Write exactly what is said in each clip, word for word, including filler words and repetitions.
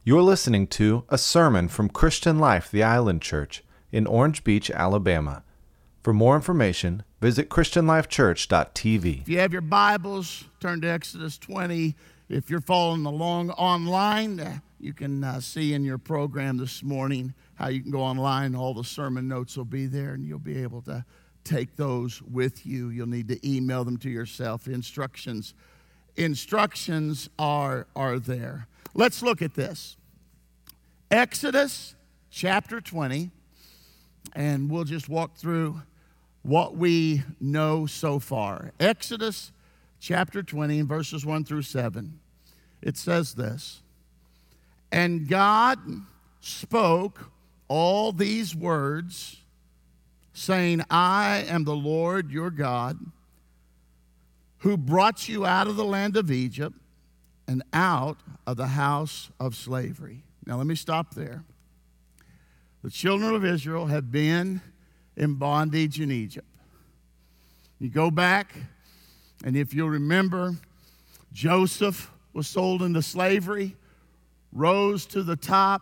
You're listening to a sermon from Christian Life, the Island Church in Orange Beach, Alabama. For more information, visit christian life church dot t v. If you have your Bibles, turn to Exodus twenty. If you're following along online, uh, you can uh, see in your program this morning how you can go online. All the sermon notes will be there, and you'll be able to take those with you. You'll need to email them to yourself. Instructions, instructions are, are there. Let's look at this. Exodus chapter twenty, and we'll just walk through what we know so far. Exodus chapter twenty, verses one through seven. It says this: "And God spoke all these words, saying, I am the Lord your God, who brought you out of the land of Egypt and out of the house of slavery." Now let me stop there. The children of Israel have been in bondage in Egypt. You go back, and if you'll remember, Joseph was sold into slavery, rose to the top.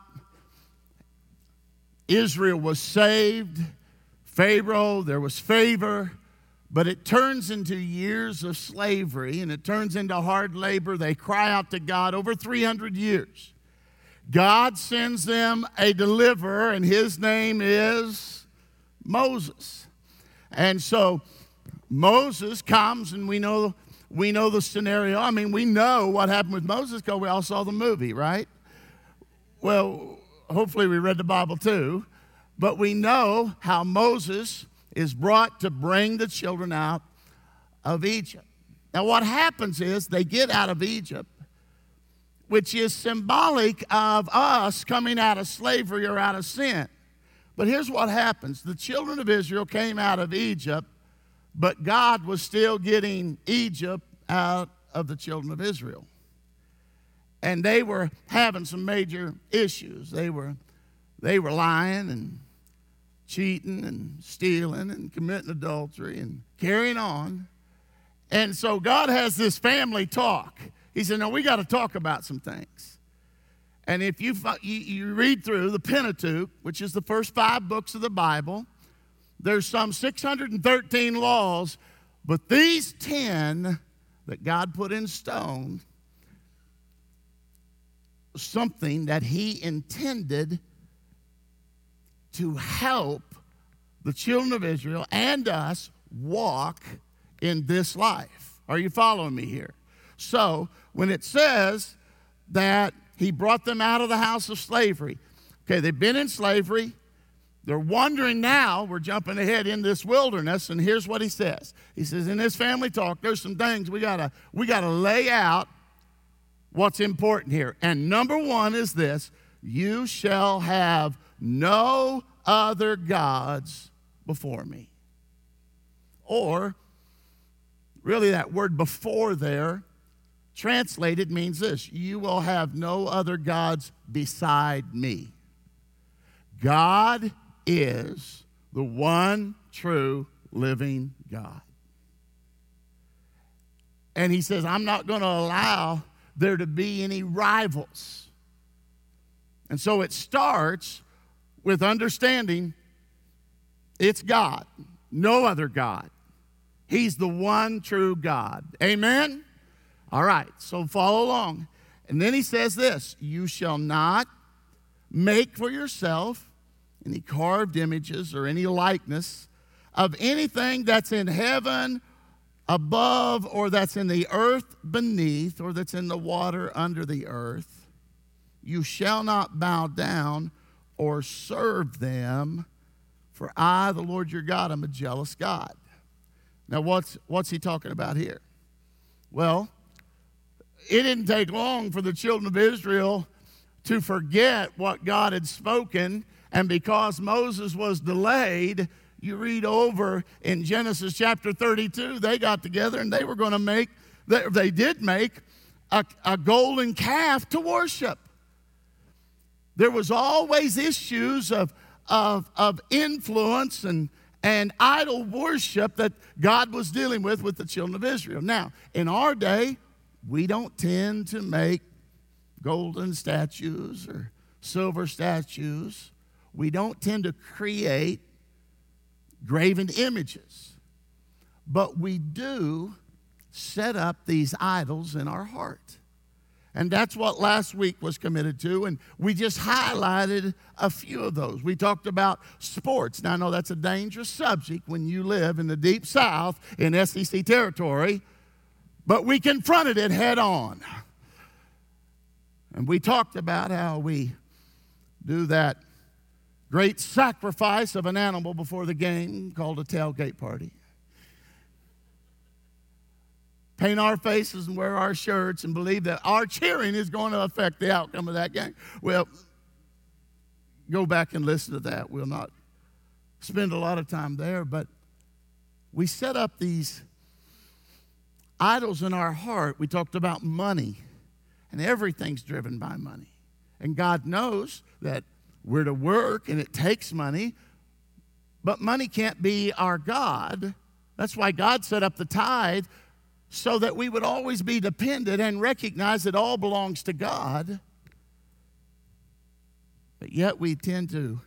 Israel was saved. Pharaoh, there was favor, but it turns into years of slavery, and it turns into hard labor. They cry out to God over three hundred years. God sends them a deliverer, and his name is Moses. And so Moses comes, and we know we know the scenario. I mean, we know what happened with Moses because we all saw the movie, right? Well, hopefully we read the Bible too. But we know how Moses is brought to bring the children out of Egypt. Now what happens is they get out of Egypt, which is symbolic of us coming out of slavery or out of sin. But here's what happens. The children of Israel came out of Egypt, but God was still getting Egypt out of the children of Israel. And they were having some major issues. They were, they were lying and cheating and stealing and committing adultery and carrying on. And so God has this family talk. He said, no, we got to talk about some things. And if you, you, you read through the Pentateuch, which is the first five books of the Bible, there's some six hundred thirteen laws, but these ten that God put in stone, something that he intended to help the children of Israel and us walk in this life. Are you following me here? So when it says that he brought them out of the house of slavery, okay, they've been in slavery. They're wandering now. We're jumping ahead in this wilderness, and here's what he says. He says, in this family talk, there's some things we gotta we gotta lay out what's important here. And number one is this: you shall have no other gods before me. Or, really that word before there, translated means this: you will have no other gods beside me. God is the one true living God. And he says, I'm not going to allow there to be any rivals. And so it starts with understanding it's God, no other God. He's the one true God. Amen? All right, so follow along. And then he says this: you shall not make for yourself any carved images or any likeness of anything that's in heaven above, or that's in the earth beneath, or that's in the water under the earth. You shall not bow down or serve them, for I, the Lord your God, am a jealous God. Now, what's, what's he talking about here? Well, it didn't take long for the children of Israel to forget what God had spoken, and because Moses was delayed, you read over in Genesis chapter thirty-two, they got together and they were going to make, they, they did make a, a golden calf to worship. There was always issues of, of, of influence and, and idol worship that God was dealing with with the children of Israel. Now, in our day, we don't tend to make golden statues or silver statues. We don't tend to create graven images. But we do set up these idols in our heart. And that's what last week was committed to, and we just highlighted a few of those. We talked about sports. Now, I know that's a dangerous subject when you live in the Deep South in S E C territory, but we confronted it head on. And we talked about how we do that great sacrifice of an animal before the game called a tailgate party. Paint our faces and wear our shirts and believe that our cheering is going to affect the outcome of that game. Well, go back and listen to that. We'll not spend a lot of time there, but we set up these idols in our heart. We talked about money, and everything's driven by money. And God knows that we're to work and it takes money, but money can't be our God. That's why God set up the tithe, so that we would always be dependent and recognize that all belongs to God. But yet we tend to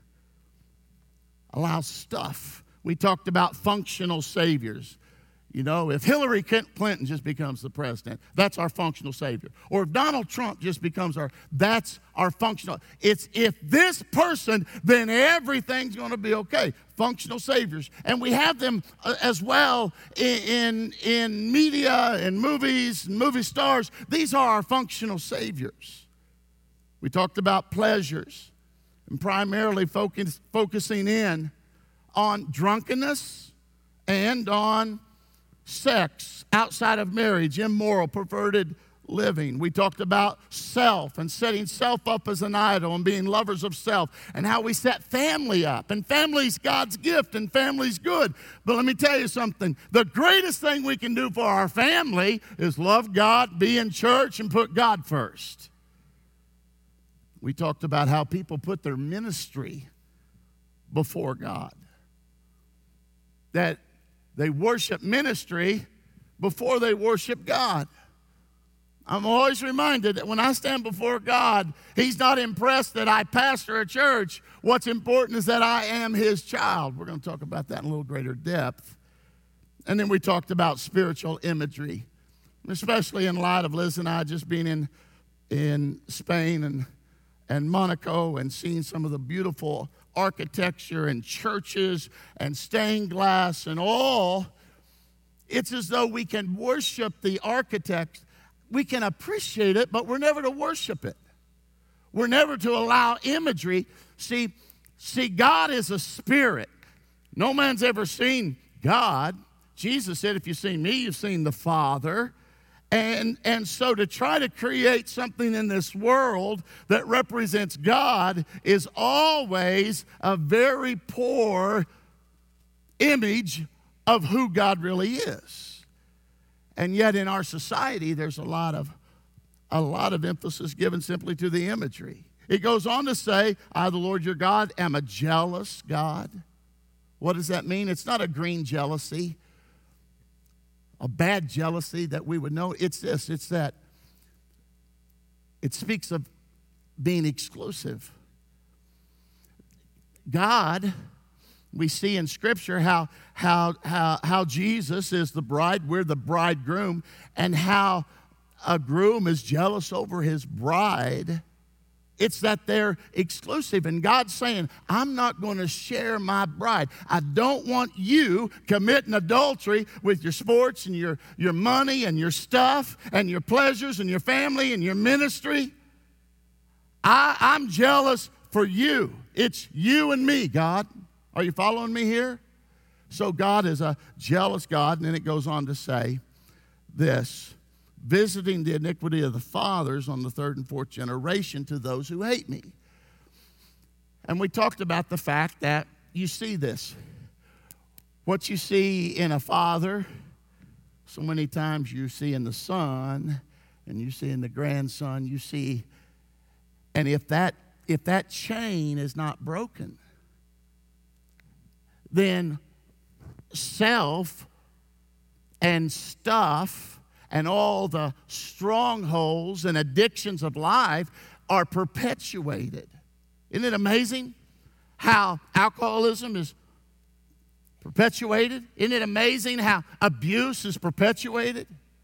allow stuff. We talked about functional saviors. You know, if Hillary Clinton just becomes the president, that's our functional savior. Or if Donald Trump just becomes our, that's our functional. It's if this person, then everything's going to be okay. Functional saviors. And we have them uh, as well in, in, in media and movies and movie stars. These are our functional saviors. We talked about pleasures and primarily focus, focusing in on drunkenness and on sex outside of marriage, immoral, perverted living. We talked about self and setting self up as an idol and being lovers of self, and how we set family up. And family's God's gift and family's good. But let me tell you something. The greatest thing we can do for our family is love God, be in church, and put God first. We talked about how people put their ministry before God. That they worship ministry before they worship God. I'm always reminded that when I stand before God, He's not impressed that I pastor a church. What's important is that I am His child. We're going to talk about that in a little greater depth. And then we talked about spiritual imagery, especially in light of Liz and I just being in, in Spain and, and Monaco and seeing some of the beautiful architecture and churches and stained glass and all. It's as though we can worship the architect. We can appreciate it, but we're never to worship it. We're never to allow imagery. See, see, God is a spirit. No man's ever seen God. Jesus said, if you've seen me, you've seen the Father. And, and so to try to create something in this world that represents God is always a very poor image of who God really is. And yet in our society, there's a lot of, a lot of emphasis given simply to the imagery. It goes on to say, I, the Lord your God, am a jealous God. What does that mean? It's not a green jealousy, a bad jealousy that we would know. It's this, it's that. It speaks of being exclusive. God, we see in Scripture how, how, how, how Jesus is the bride, we're the bridegroom, and how a groom is jealous over his bride. It's that they're exclusive. And God's saying, I'm not going to share my bride. I don't want you committing adultery with your sports and your, your money and your stuff and your pleasures and your family and your ministry. I, I'm jealous for you. It's you and me, God. Are you following me here? So God is a jealous God. And then it goes on to say this. Visiting the iniquity of the fathers on the third and fourth generation to those who hate me. And we talked about the fact that you see this. What you see in a father, so many times you see in the son, and you see in the grandson, you see, and if that, if that chain is not broken, then self and stuff and all the strongholds and addictions of life are perpetuated. Isn't it amazing how alcoholism is perpetuated? Isn't it amazing how abuse is perpetuated?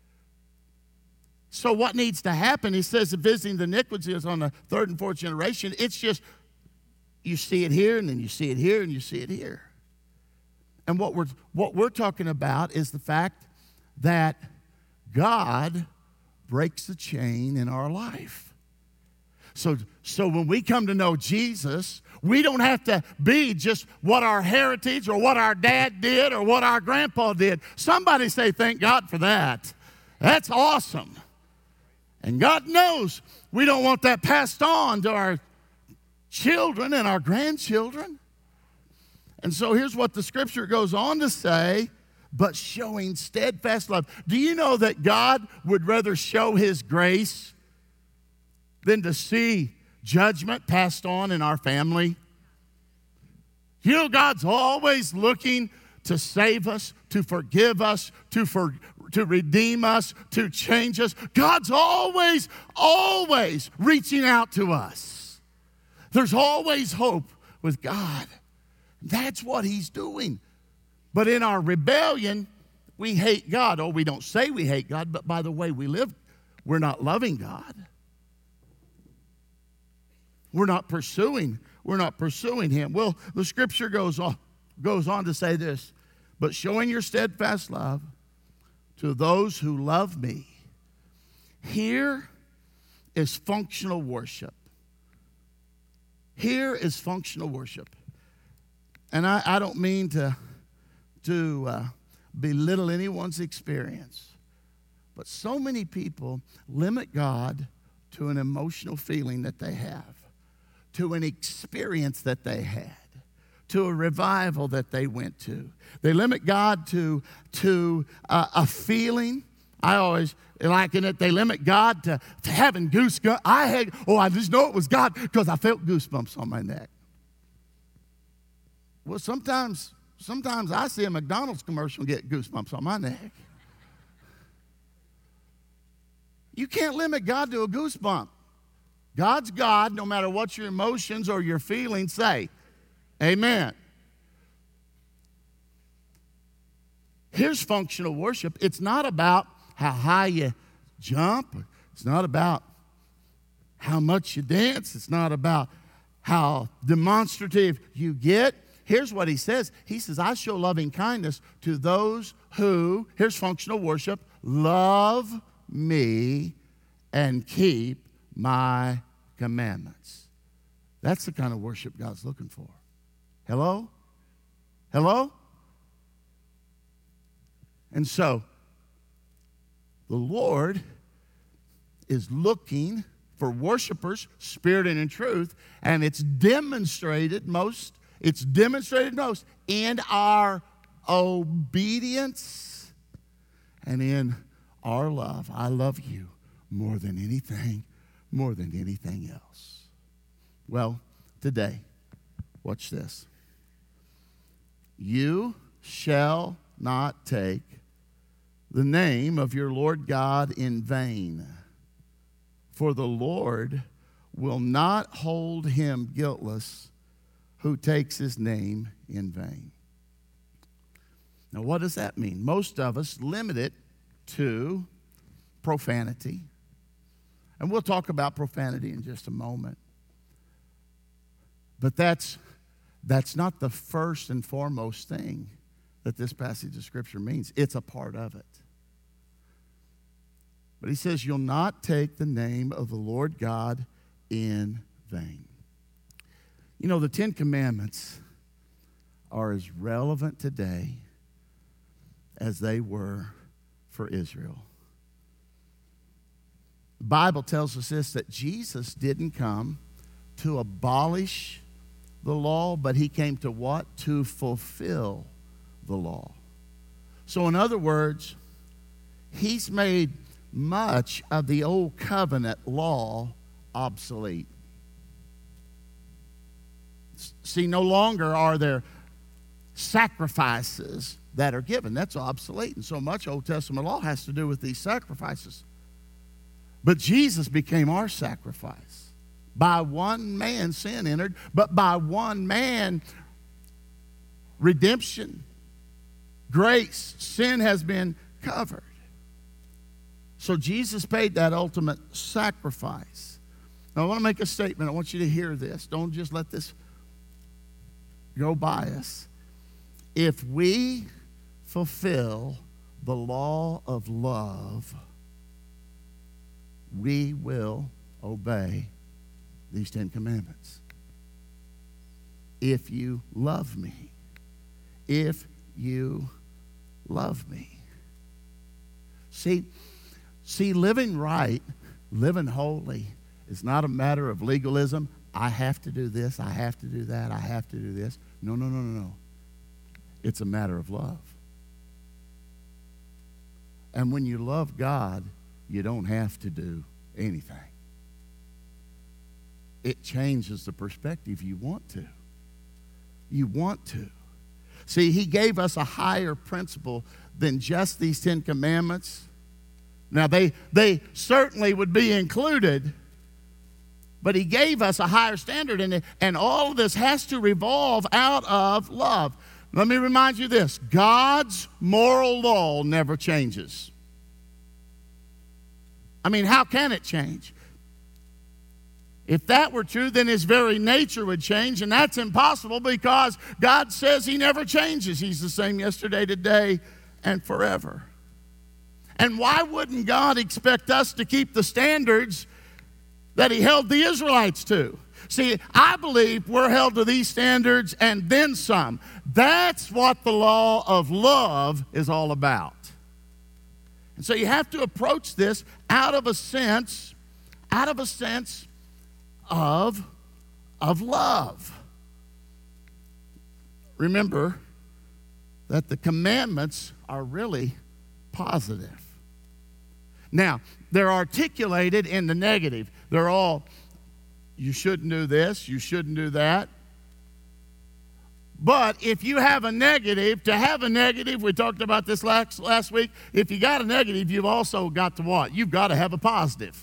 So what needs to happen? He says that visiting the iniquities on the third and fourth generation. It's just you see it here, and then you see it here, and you see it here. And what we're what we're talking about is the fact that God breaks the chain in our life. So, so when we come to know Jesus, we don't have to be just what our heritage or what our dad did or what our grandpa did. Somebody say, thank God for that. That's awesome. And God knows we don't want that passed on to our children and our grandchildren. And so here's what the scripture goes on to say, but showing steadfast love. Do you know that God would rather show his grace than to see judgment passed on in our family? You know, God's always looking to save us, to forgive us, to, for, to redeem us, to change us. God's always, always reaching out to us. There's always hope with God. That's what he's doing. But in our rebellion, we hate God. Oh, we don't say we hate God, but by the way we live, we're not loving God. We're not pursuing, we're not pursuing him. Well, the scripture goes on, goes on to say this, but showing your steadfast love to those who love me. Here is functional worship. Here is functional worship. And I, I don't mean to, to uh, belittle anyone's experience, but so many people limit God to an emotional feeling that they have, to an experience that they had, to a revival that they went to. They limit God to, to uh, a feeling. I always liken it, they limit God to, to having goosebumps. I had, oh, I just know it was God because I felt goosebumps on my neck. Well, sometimes, sometimes I see a McDonald's commercial and get goosebumps on my neck. You can't limit God to a goosebump. God's God, no matter what your emotions or your feelings say. Amen. Here's functional worship. It's not about how high you jump. It's not about how much you dance. It's not about how demonstrative you get. Here's what he says. He says, I show loving kindness to those who, here's functional worship, love me and keep my commandments. That's the kind of worship God's looking for. Hello? Hello? And so, the Lord is looking for worshipers, spirit and in truth, and it's demonstrated most, it's demonstrated most in our obedience and in our love. I love you more than anything, more than anything else. Well, today, watch this. You shall not take the name of your Lord God in vain, for the Lord will not hold him guiltless who takes his name in vain. Now, what does that mean? Most of us limit it to profanity. And we'll talk about profanity in just a moment. But that's, that's not the first and foremost thing that this passage of Scripture means. It's a part of it. But he says, you'll not take the name of the Lord God in vain. You know, the Ten Commandments are as relevant today as they were for Israel. The Bible tells us this, that Jesus didn't come to abolish the law, but he came to what? To fulfill the law. So in other words, he's made much of the old covenant law obsolete. See, no longer are there sacrifices that are given. That's obsolete, and so much Old Testament law has to do with these sacrifices. But Jesus became our sacrifice. By one man sin entered, but by one man redemption, grace, sin has been covered. So Jesus paid that ultimate sacrifice. Now I want to make a statement. I want you to hear this. Don't just let this go by us. If we fulfill the law of love, we will obey these Ten Commandments. If you love me, if you love me. See, see, living right, living holy is not a matter of legalism. I have to do this, I have to do that, I have to do this. No, no, no, no, no. It's a matter of love. And when you love God, you don't have to do anything. It changes the perspective you want to. You want to. See, he gave us a higher principle than just these Ten Commandments. Now, they, they certainly would be included, but he gave us a higher standard, and, and all of this has to revolve out of love. Let me remind you this. God's moral law never changes. I mean, how can it change? If that were true, then his very nature would change, and that's impossible because God says he never changes. He's the same yesterday, today, and forever. And why wouldn't God expect us to keep the standards that he held the Israelites to? See, I believe we're held to these standards and then some. That's what the law of love is all about. And so you have to approach this out of a sense, out of a sense of, of love. Remember that the commandments are really positive. Now, they're articulated in the negative. They're all, you shouldn't do this, you shouldn't do that. But if you have a negative, to have a negative, we talked about this last, last week, if you got a negative, you've also got to what? You've got to have a positive.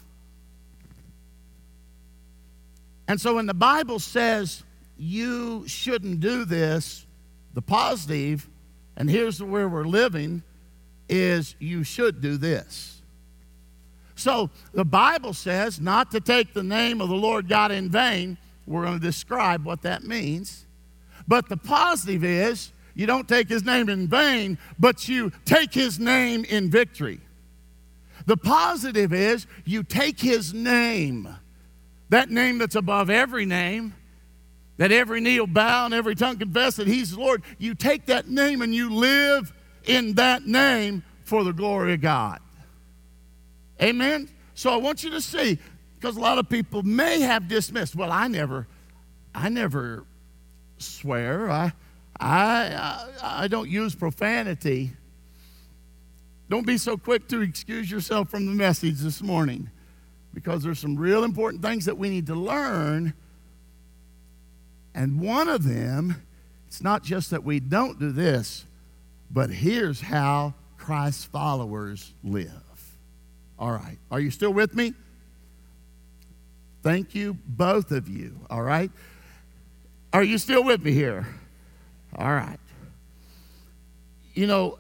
And so when the Bible says you shouldn't do this, the positive, and here's where we're living, is you should do this. So the Bible says not to take the name of the Lord God in vain. We're going to describe what that means. But the positive is you don't take his name in vain, but you take his name in victory. The positive is you take his name, that name that's above every name, that every knee will bow and every tongue confess that he's the Lord. You take that name and you live in that name for the glory of God. Amen? So I want you to see, because a lot of people may have dismissed, well, I never, I never swear. I, I, I, I don't use profanity. Don't be so quick to excuse yourself from the message this morning, because there's some real important things that we need to learn. And one of them, it's not just that we don't do this, but here's how Christ's followers live. All right. Are you still with me? Thank you, both of you. All right. Are you still with me here? All right. You know,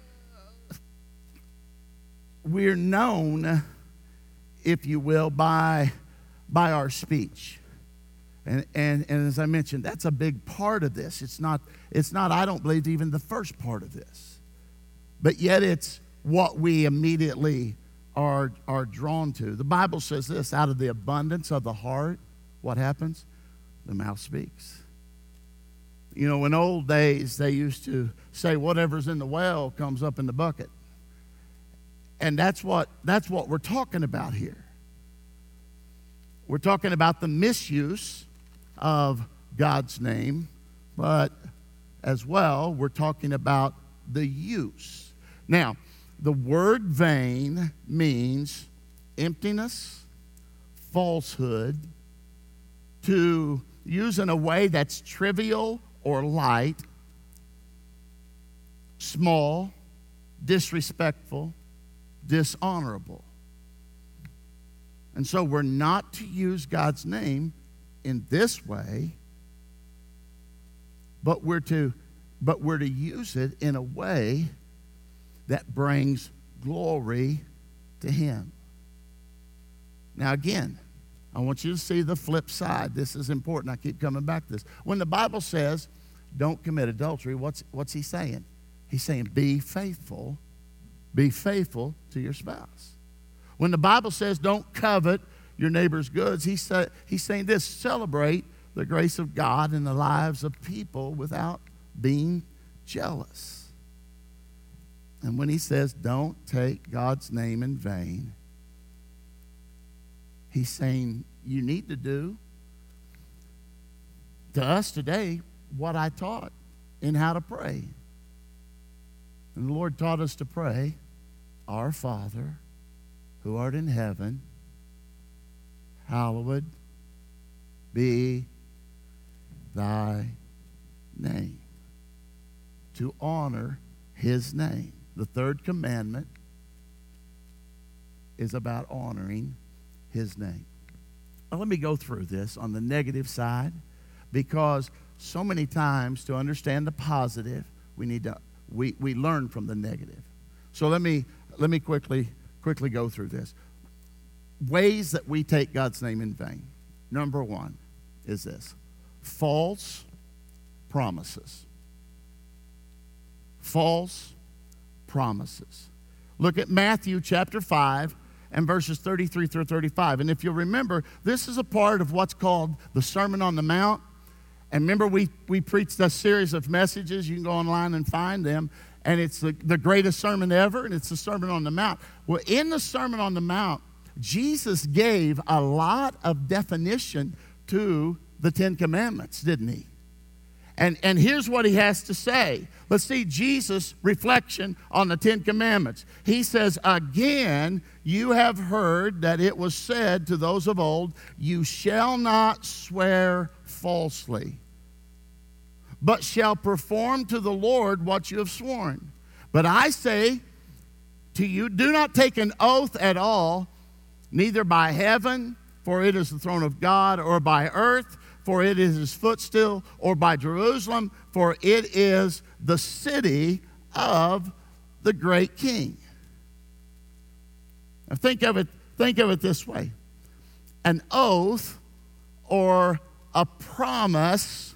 we're known, if you will, by, by our speech. And, and, and as I mentioned, that's a big part of this. It's not, it's not, I don't believe, even the first part of this. But yet it's what we immediately are, are drawn to. The Bible says this, out of the abundance of the heart, what happens? The mouth speaks. You know, in old days, they used to say whatever's in the well comes up in the bucket. And that's what, that's what we're talking about here. We're talking about the misuse of God's name, but as well, we're talking about the use. Now, the word vain means emptiness, falsehood, to use in a way that's trivial or light, small, disrespectful, dishonorable. And so we're not to use God's name in this way, but we're to but we're to use it in a way that brings glory to Him. Now again, I want you to see the flip side. This is important. I keep coming back to this. When the Bible says, don't commit adultery, what's, what's he saying? He's saying, be faithful. Be faithful to your spouse. When the Bible says, don't covet your neighbor's goods, he say, he's saying this, celebrate the grace of God in the lives of people without being jealous. And when he says, don't take God's name in vain, he's saying, you need to do to us today what I taught in how to pray. And the Lord taught us to pray, Our Father, who art in heaven, hallowed be thy name. To honor his name. The third commandment is about honoring his name. Now, let me go through this on the negative side, because so many times to understand the positive, we need to we, we learn from the negative. So let me let me quickly quickly go through this. Ways that we take God's name in vain. Number one is this: false promises. False promises. Look at Matthew chapter five and verses thirty-three through thirty-five. And if you'll remember, this is a part of what's called the Sermon on the Mount. And remember, we, we preached a series of messages. You can go online and find them. And it's the, the greatest sermon ever, and it's the Sermon on the Mount. Well, in the Sermon on the Mount, Jesus gave a lot of definition to the Ten Commandments, didn't he? And, and here's what he has to say. Let's see Jesus' reflection on the Ten Commandments. He says, again, you have heard that it was said to those of old, you shall not swear falsely, but shall perform to the Lord what you have sworn. But I say to you, do not take an oath at all, neither by heaven, for it is the throne of God, or by earth, for it is his footstool, or by Jerusalem, for it is the city of the great king. Now think of it, think of it this way. An oath or a promise,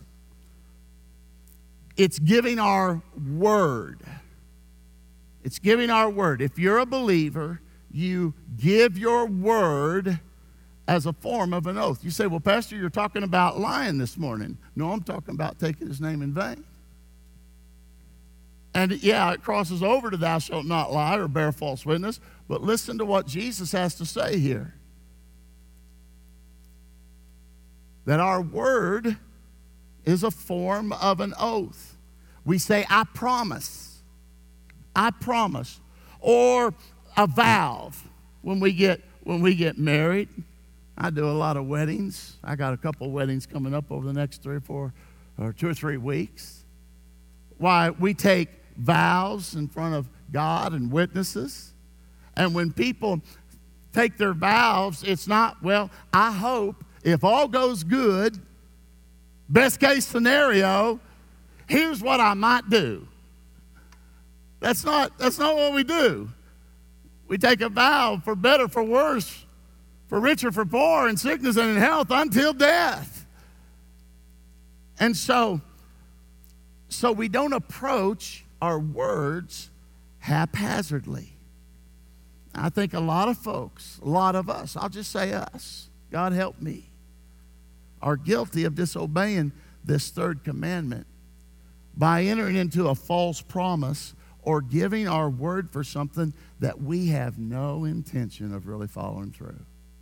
it's giving our word. It's giving our word. If you're a believer, you give your word as a form of an oath. You say, well, Pastor, you're talking about lying this morning. No, I'm talking about taking his name in vain. And yeah, it crosses over to thou shalt not lie or bear false witness, but listen to what Jesus has to say here. That our word is a form of an oath. We say, I promise. I promise. Or a vow when we get when we get married. I do a lot of weddings. I got a couple of weddings coming up over the next three or four or two or three weeks. Why, we take vows in front of God and witnesses. And when people take their vows, it's not, well, I hope if all goes good, best case scenario, here's what I might do. That's not, that's not what we do. We take a vow for better, for worse, for richer, for poor, in sickness and in health, until death. And so, so we don't approach our words haphazardly. I think a lot of folks, a lot of us, I'll just say us, God help me, are guilty of disobeying this third commandment by entering into a false promise or giving our word for something that we have no intention of really following through.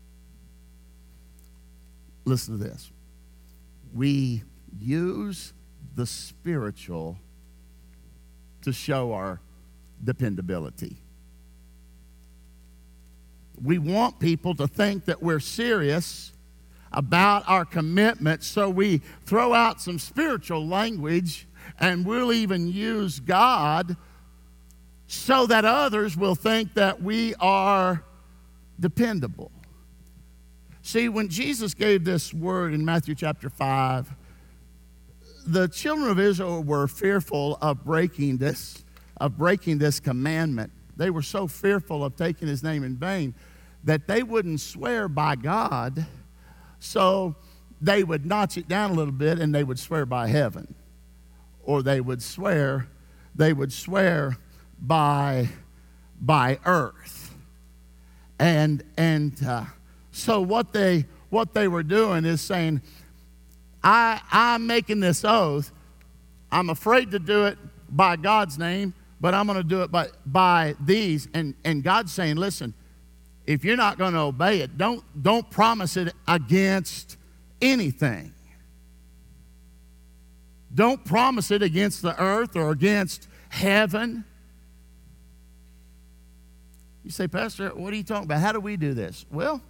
Listen to this. We use the spiritual to show our dependability. We want people to think that we're serious about our commitment, so we throw out some spiritual language, and we'll even use God so that others will think that we are dependable. See, when Jesus gave this word in Matthew chapter five, the children of Israel were fearful of breaking this, of breaking this commandment. They were so fearful of taking his name in vain that they wouldn't swear by God, so they would notch it down a little bit and they would swear by heaven. Or they would swear, they would swear by, by earth. And, and uh, so what they, what they were doing is saying, I, I'm making this oath. I'm afraid to do it by God's name, but I'm going to do it by, by these. And, and God's saying, listen, if you're not going to obey it, don't, don't promise it against anything. Don't promise it against the earth or against heaven. You say, Pastor, what are you talking about? How do we do this? Well,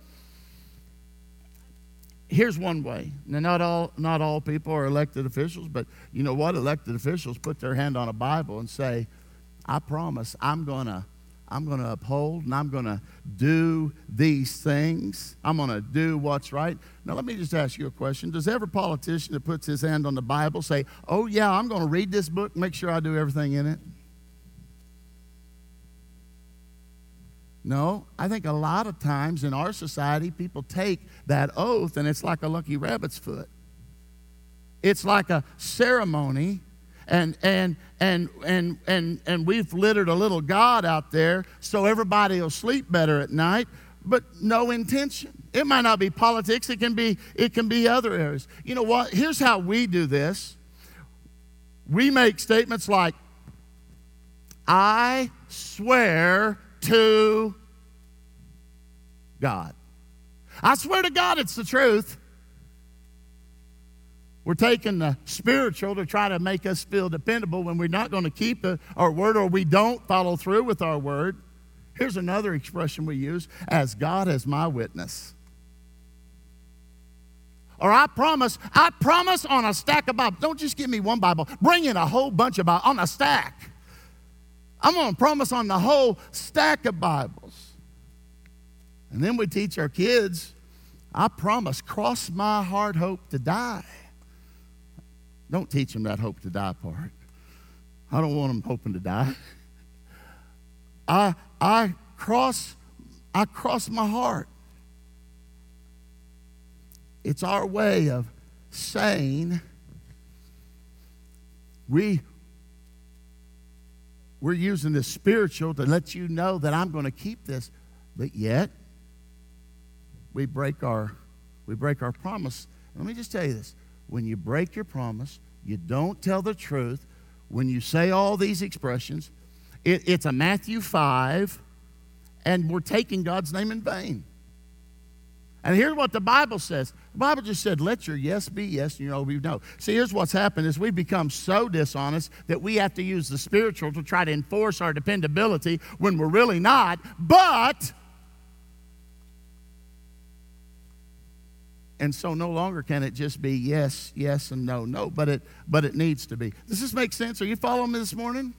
here's one way. Now, not all, not all people are elected officials, but you know what? Elected officials put their hand on a Bible and say, I promise I'm going to I'm going to uphold and I'm going to do these things. I'm going to do what's right. Now, let me just ask you a question. Does every politician that puts his hand on the Bible say, oh, yeah, I'm going to read this book and make sure I do everything in it? No, I think a lot of times in our society, people take that oath and it's like a lucky rabbit's foot. It's like a ceremony. And and and and and and we've littered a little God out there so everybody will sleep better at night, but no intention. It might not be politics, it can be it can be other areas. You know what? Here's how we do this. We make statements like, I swear to God. I swear to God it's the truth. We're taking the spiritual to try to make us feel dependable when we're not going to keep the, our word, or we don't follow through with our word. Here's another expression we use, as God as my witness. Or I promise, I promise on a stack of Bibles. Don't just give me one Bible. Bring in a whole bunch of Bibles on a stack. I'm going to promise on the whole stack of Bibles. And then we teach our kids, I promise, cross my heart, hope to die. Don't teach them that hope to die part. I don't want them hoping to die. I, I, cross, I cross my heart. It's our way of saying we, we're using this spiritual to let you know that I'm going to keep this, but yet we break our, we break our promise. Let me just tell you this. When you break your promise, you don't tell the truth, when you say all these expressions, it, it's a Matthew five, and we're taking God's name in vain. And here's what the Bible says. The Bible just said, let your yes be yes and your no be no. See, here's what's happened is we've become so dishonest that we have to use the spiritual to try to enforce our dependability when we're really not. But And so no longer can it just be yes, yes, and no, no, but it but it needs to be. Does this make sense? Are you following me this morning?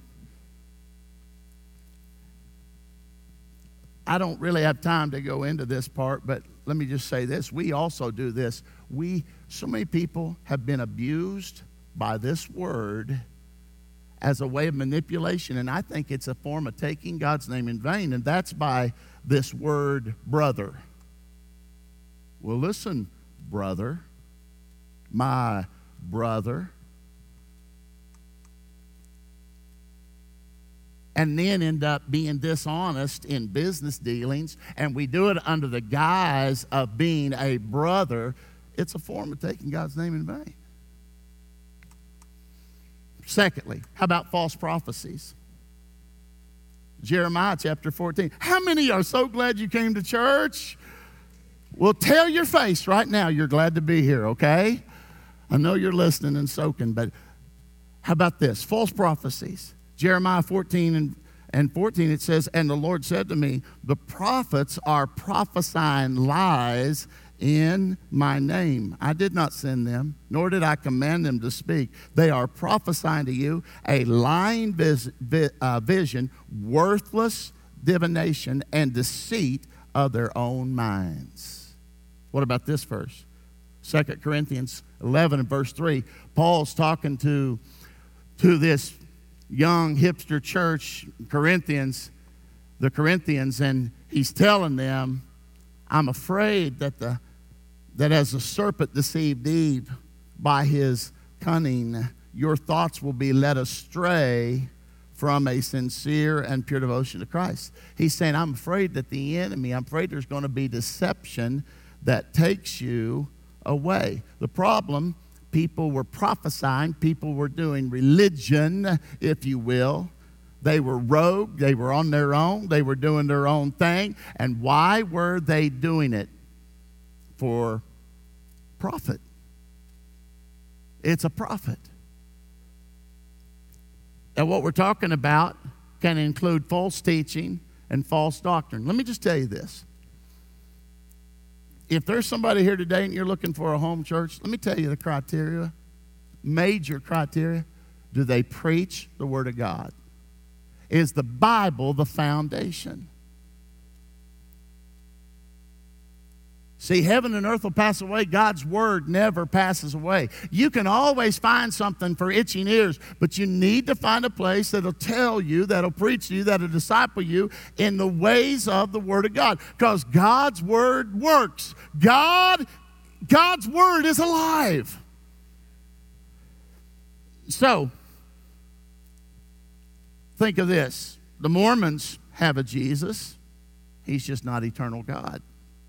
I don't really have time to go into this part, but let me just say this. We also do this. We, so many people have been abused by this word as a way of manipulation, and I think it's a form of taking God's name in vain, and that's by this word brother. Well, listen, brother, my brother, and then end up being dishonest in business dealings, and we do it under the guise of being a brother. It's a form of taking God's name in vain. Secondly, how about false prophecies? Jeremiah chapter fourteen. How many are so glad you came to church? Well, tell your face right now you're glad to be here, okay? I know you're listening and soaking, but how about this? False prophecies. Jeremiah fourteen and, and fourteen, it says, and the Lord said to me, the prophets are prophesying lies in my name. I did not send them, nor did I command them to speak. They are prophesying to you a lying vis- vi- uh, vision, worthless divination, and deceit of their own minds. What about this verse? Second Corinthians eleven and verse three. Paul's talking to, to this young hipster church, Corinthians, the Corinthians, and he's telling them, I'm afraid that the that as the serpent deceived Eve by his cunning, your thoughts will be led astray from a sincere and pure devotion to Christ. He's saying, I'm afraid that the enemy, I'm afraid there's going to be deception that takes you away. The problem, people were prophesying, people were doing religion, if you will. They were rogue, they were on their own, they were doing their own thing. And why were they doing it? For profit. It's a profit. And what we're talking about can include false teaching and false doctrine. Let me just tell you this. If there's somebody here today and you're looking for a home church, let me tell you the criteria, major criteria. Do they preach the Word of God? Is the Bible the foundation? See, heaven and earth will pass away. God's Word never passes away. You can always find something for itching ears, but you need to find a place that'll tell you, that'll preach to you, that'll disciple you in the ways of the Word of God. Because God's Word works. God, God's Word is alive. So, think of this. The Mormons have a Jesus. He's just not eternal God.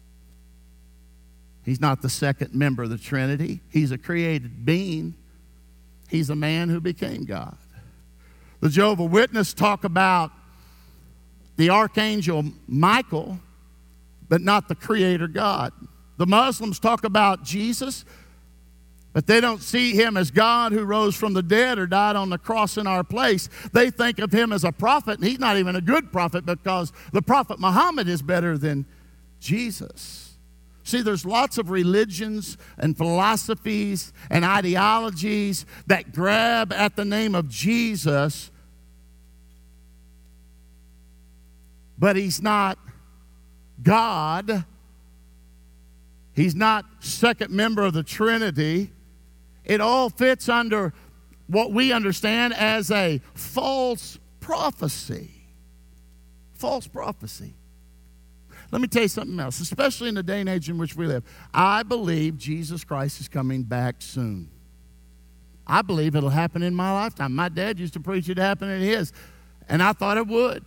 He's not the second member of the Trinity. He's a created being. He's a man who became God. The Jehovah's Witnesses talk about the archangel Michael, but not the creator God. The Muslims talk about Jesus, but they don't see him as God who rose from the dead or died on the cross in our place. They think of him as a prophet, and he's not even a good prophet because the prophet Muhammad is better than Jesus. See, there's lots of religions and philosophies and ideologies that grab at the name of Jesus, but he's not God. He's not second member of the Trinity. It all fits under what we understand as a false prophecy. False prophecy. Let me tell you something else, especially in the day and age in which we live. I believe Jesus Christ is coming back soon. I believe it'll happen in my lifetime. My dad used to preach it happening in his, and I thought it would.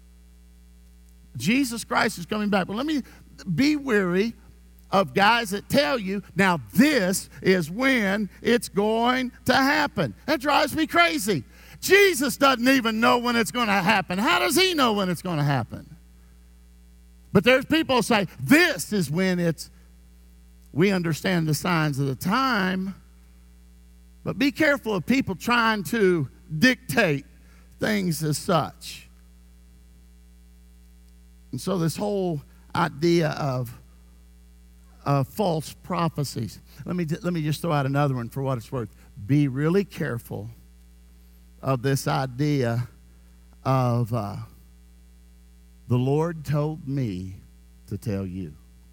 Jesus Christ is coming back. But let me be wary of guys that tell you, now this is when it's going to happen. That drives me crazy. Jesus doesn't even know when it's going to happen. How does he know when it's going to happen? But there's people who say, this is when it's, we understand the signs of the time. But be careful of people trying to dictate things as such. And so this whole idea of, of false prophecies. Let me, let me just throw out another one for what it's worth. Be really careful of this idea of... Uh, The Lord told me to tell you.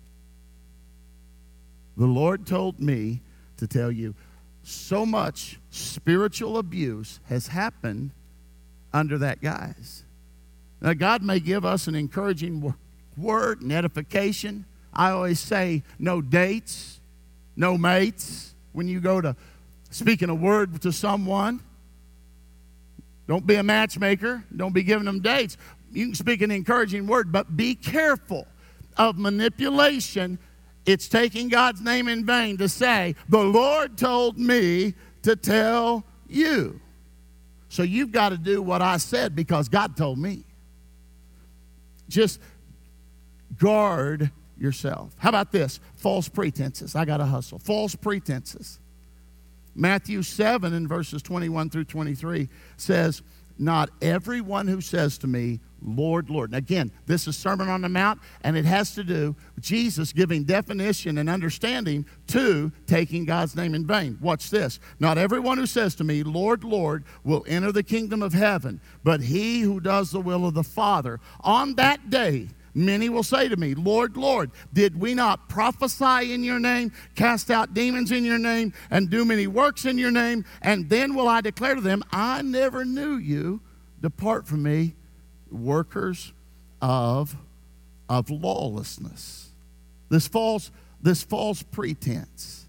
The Lord told me to tell you. So much spiritual abuse has happened under that guise. Now, God may give us an encouraging word and edification. I always say no dates, no mates. When you go to speaking a word to someone, don't be a matchmaker. Don't be giving them dates. You can speak an encouraging word, but be careful of manipulation. It's taking God's name in vain to say, the Lord told me to tell you. So you've got to do what I said because God told me. Just guard yourself. How about this? False pretenses. I got to hustle. False pretenses. Matthew seven in verses twenty-one through twenty-three says, not everyone who says to me, Lord, Lord. And again, this is Sermon on the Mount, and it has to do with Jesus giving definition and understanding to taking God's name in vain. Watch this. Not everyone who says to me, Lord, Lord, will enter the kingdom of heaven, but he who does the will of the Father. On that day, many will say to me, Lord, Lord, did we not prophesy in your name, cast out demons in your name, and do many works in your name? And then will I declare to them, I never knew you. Depart from me, workers of, of lawlessness. This false, this false pretense.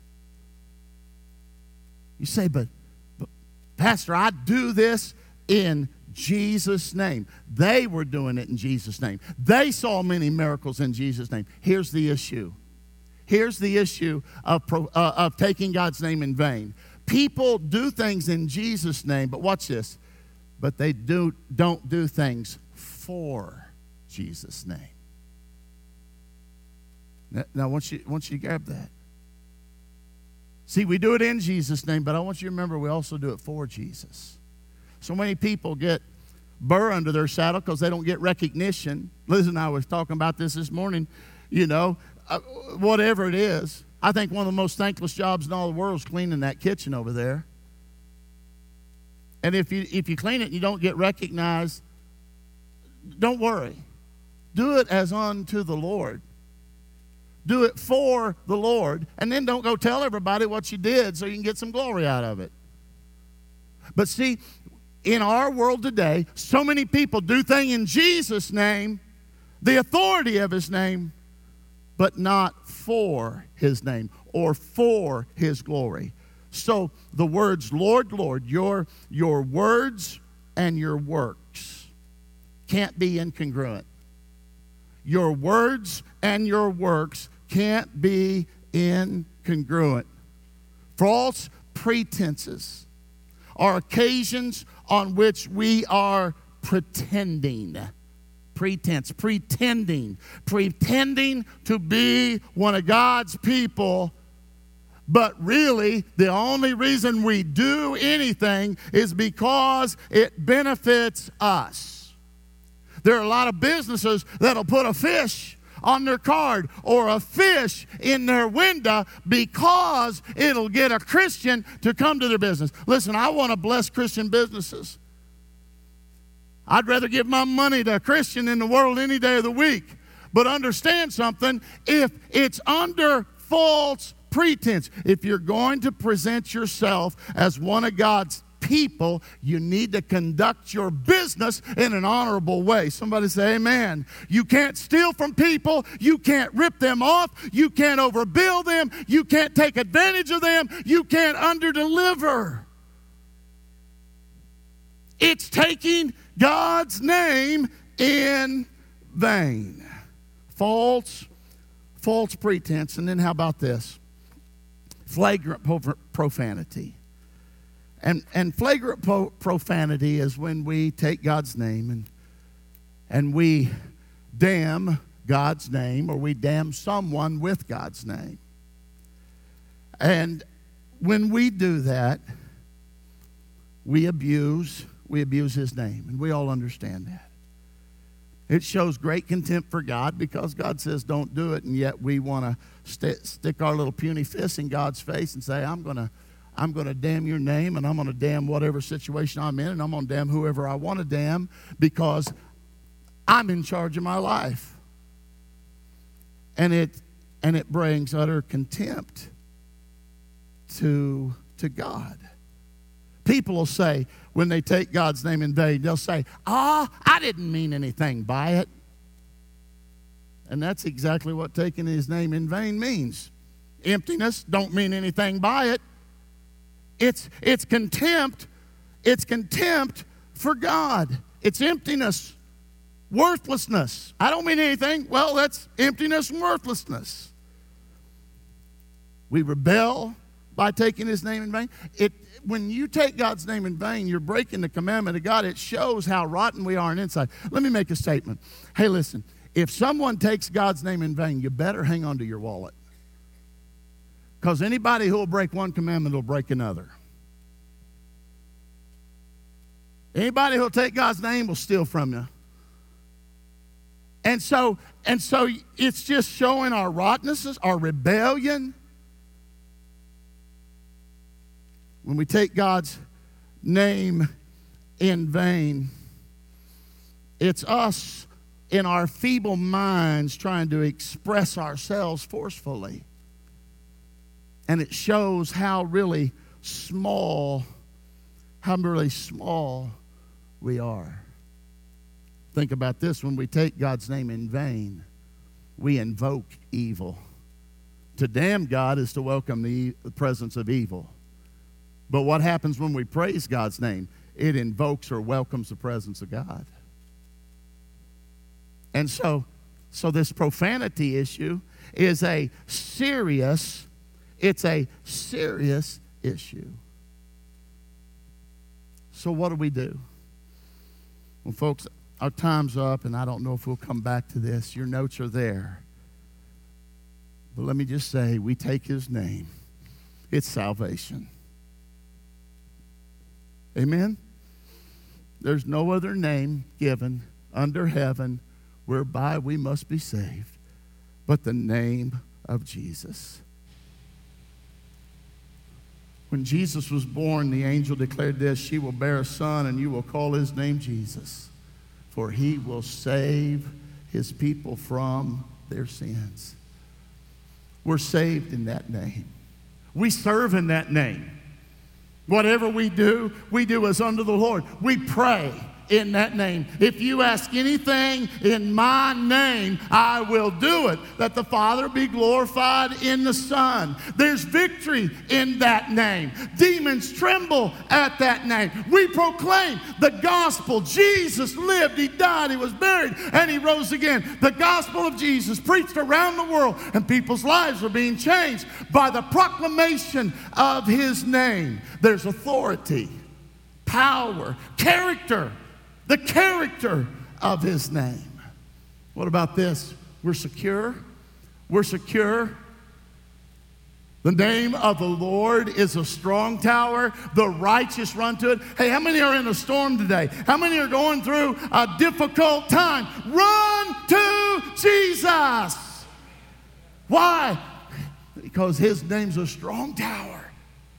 You say, but, but Pastor, I do this in Jesus' name. They were doing it in Jesus' name. They saw many miracles in Jesus' name. Here's the issue. Here's the issue of, pro, uh, of taking God's name in vain. People do things in Jesus' name, but watch this. But they do, don't do things for Jesus' name. Now, now I want you, I want you to grab that. See, we do it in Jesus' name, but I want you to remember we also do it for Jesus. So many people get burr under their saddle because they don't get recognition. Liz and I was talking about this this morning. You know, uh, whatever it is. I think one of the most thankless jobs in all the world is cleaning that kitchen over there. And if you if you clean it and you don't get recognized, don't worry. Do it as unto the Lord. Do it for the Lord. And then don't go tell everybody what you did so you can get some glory out of it. But see, in our world today, so many people do things in Jesus' name, the authority of his name, but not for his name or for his glory. So the words, Lord, Lord, your, your words and your works can't be incongruent. Your words and your works can't be incongruent. False pretenses are occasions on which we are pretending. Pretense, pretending, pretending to be one of God's people. But really, the only reason we do anything is because it benefits us. There are a lot of businesses that'll put a fish on their card or a fish in their window because it'll get a Christian to come to their business. Listen, I want to bless Christian businesses. I'd rather give my money to a Christian in the world any day of the week. But understand something, if it's under false pretense, if you're going to present yourself as one of God's people, you need to conduct your business in an honorable way. Somebody say amen. You can't steal from people. You can't rip them off. You can't overbill them. You can't take advantage of them. You can't underdeliver. It's taking God's name in vain. False, false pretense. And then how about this? Flagrant profanity. And, and flagrant po- profanity is when we take God's name and, and we damn God's name, or we damn someone with God's name. And when we do that, we abuse, we abuse his name. And we all understand that. It shows great contempt for God because God says don't do it, and yet we want to st- stick our little puny fists in God's face and say, I'm going to I'm going to damn your name, and I'm going to damn whatever situation I'm in, and I'm going to damn whoever I want to damn because I'm in charge of my life. And it and it brings utter contempt to, to God. People will say, when they take God's name in vain, they'll say, ah, oh, I didn't mean anything by it. And that's exactly what taking his name in vain means. Emptiness, don't mean anything by it. It's, it's contempt. It's contempt for God. It's emptiness, worthlessness. I don't mean anything. Well, that's emptiness and worthlessness. We rebel by taking his name in vain. It, when you take God's name in vain, you're breaking the commandment of God. It shows how rotten we are on inside. Let me make a statement. Hey, listen, if someone takes God's name in vain, you better hang on to your wallet. Because anybody who will break one commandment will break another. Anybody who will take God's name will steal from you. And so, and so it's just showing our rottennesses, our rebellion. When we take God's name in vain, it's us in our feeble minds trying to express ourselves forcefully. And it shows how really small, how really small we are. Think about this. When we take God's name in vain, we invoke evil. To damn God is to welcome the presence of evil. But what happens when we praise God's name? It invokes or welcomes the presence of God. And so, so this profanity issue is a serious, it's a serious issue. So what do we do? Well, folks, our time's up, and I don't know if we'll come back to this. Your notes are there. But let me just say, we take his name. It's salvation. Amen? There's no other name given under heaven whereby we must be saved but the name of Jesus. When Jesus was born, the angel declared this, she will bear a son, and you will call his name Jesus, for he will save his people from their sins. We're saved in that name. We serve in that name. Whatever we do, we do as unto the Lord. We pray in that name. If you ask anything in my name, I will do it, that the Father be glorified in the Son. There's victory in that name. Demons tremble at that name. We proclaim the gospel. Jesus lived, he died, he was buried, and he rose again. The gospel of Jesus preached around the world, and people's lives are being changed by the proclamation of his name. There's authority, power, character. The character of his name. What about this? We're secure. We're secure. The name of the Lord is a strong tower. The righteous run to it. Hey, how many are in a storm today? How many are going through a difficult time? Run to Jesus. Why? Because his name's a strong tower.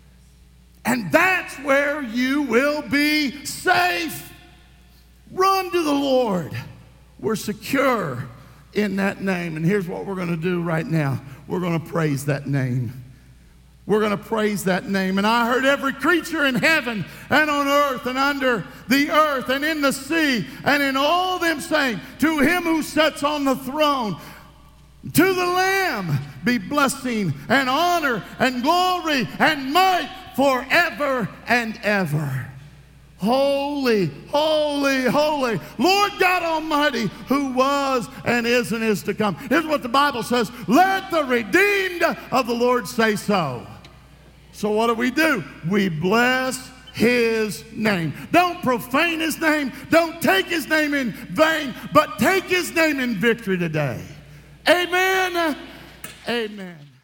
And that's where you will be safe. Run to the Lord. We're secure in that name. And here's what we're going to do right now. We're going to praise that name. We're going to praise that name. And I heard every creature in heaven and on earth and under the earth and in the sea and in all them saying, to him who sits on the throne, to the Lamb be blessing and honor and glory and might forever and ever. Holy, holy, holy, Lord God Almighty, who was and is and is to come. Here's what the Bible says. Let the redeemed of the Lord say so. So what do we do? We bless his name. Don't profane his name. Don't take his name in vain, but take his name in victory today. Amen. Amen.